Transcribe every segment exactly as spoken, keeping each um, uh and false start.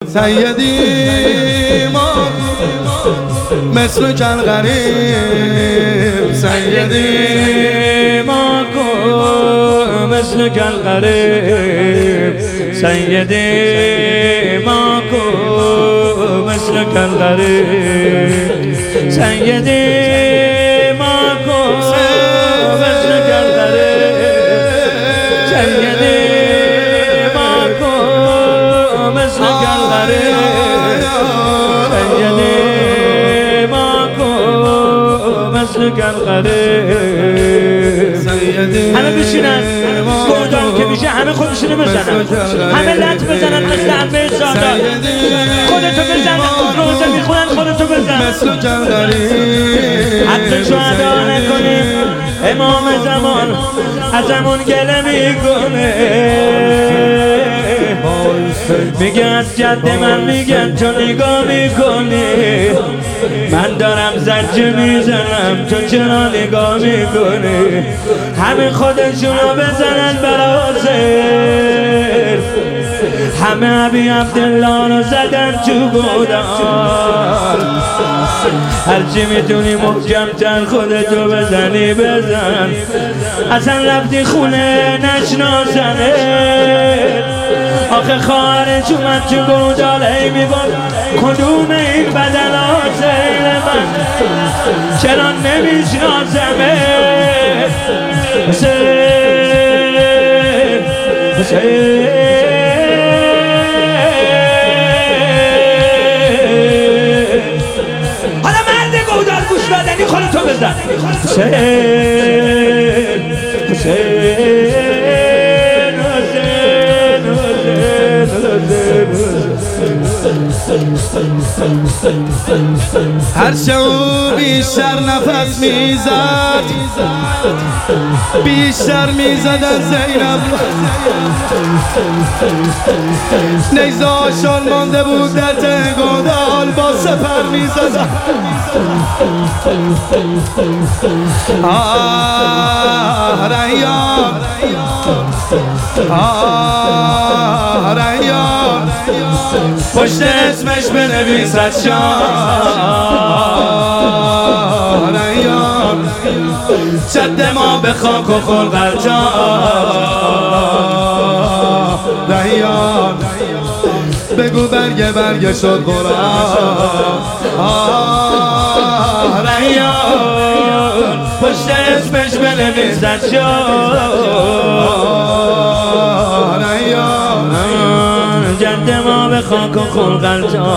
سیدی ما مثل کل غریب سیدی ما مثل کل غریب سیدی ما مثل کل غریب سیدی ما مثل کل غریب سیدی ما مثل کل غریب سیدی ما مثل کل غریب همه بشینن گردان که میشه همه خودشونو بزنن همه لط بزنن مثل همه سادات خودتو بزن روزه میخونن خودتو بزن حتی شهدا نکنیم امام زمان ازمون گله میکنه میگه از جد من میگن تو نگاه میکنی من دارم زجه میزنم تو چرا نگاه میکنی همه خودشونو بزنن براسر همه ابی عبدالله رو زدن تو گودال هرچی میتونی محکم تر خودتو بزنی بزن اصلا رفتی خونه نشناسنه آخه خواهرش اومد تو گودال ای میگفت کدوم این بدنات سیل من چرا نمیشناسمه حسین حسین حالا مرد گودال گوش بدنی خودتو بزن حسین حسین هرچه او بیشتر نفس میزد بیشتر میزد از زینب نیزه‌هاشون مانده بود در ته گودال با سپر میزد آه ریان آه ریان پشت اسمش بنویسد شاه ریان جد ما به خاک و خلق جا ریان بگو برگه برگه شد قرآن آه ریان پشت اسمش بنویسد شاه ریان جد ما به خاک و خلق جا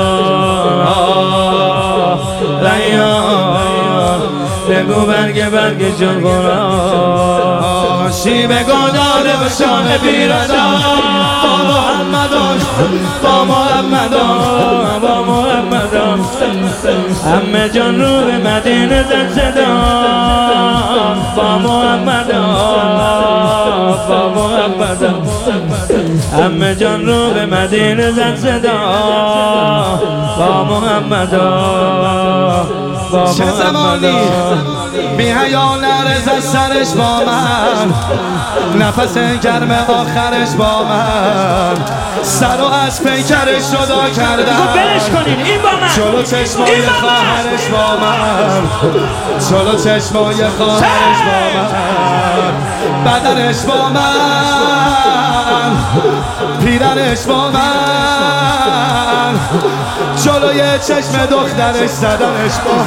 ریان بگو برگه برگه شد قرآن شیب گوداله به شان بیردان با محمدان با محمدان با محمدان همه جان رو به مدینه زد صدا با محمدان با محمدان همه جان رو به مدینه زد صدا با محمدان چه زمانی بی حیا نرز از سرش با من نفس گرم آخرش با من سر و از پیکرش جدا کردم بلش کنین این با من جلو چشمای خواهرش با من جلو چشمای خواهرش با من بدنش با من پیرنش با من جلوی چشم دخترش زدنش با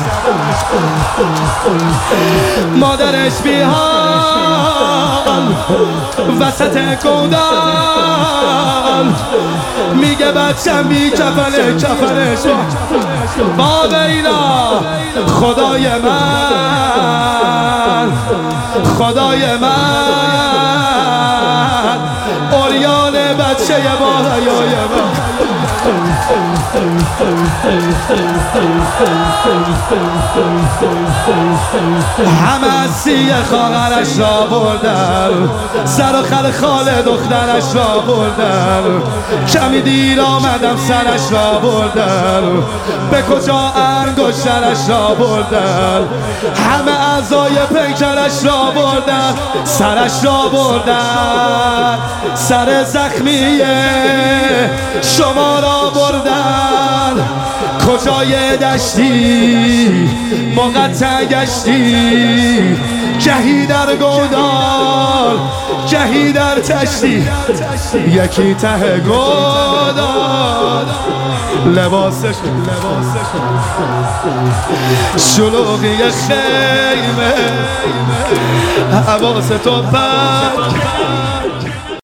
مادرش بیهان وسط گودال میگه بچم بی کفنه کفنش با بینا خدای من خدای من اوریان بچه با حیای من همه از سیه خواهرش را بردن، سر و خر خاله دخترش را بردن، کمی دیر آمدم سرش را بردن، به کجا انگشترش را بردن، همه اعضای پیکرش را بردن، سرش را بردن، سر زخمیه شما را بردن، کجای دشتی مقطع گشتی، گهی در گودال گهی در تشتی، یکی ته گودال لباسش شلوغی خیمه، حواس تو پرد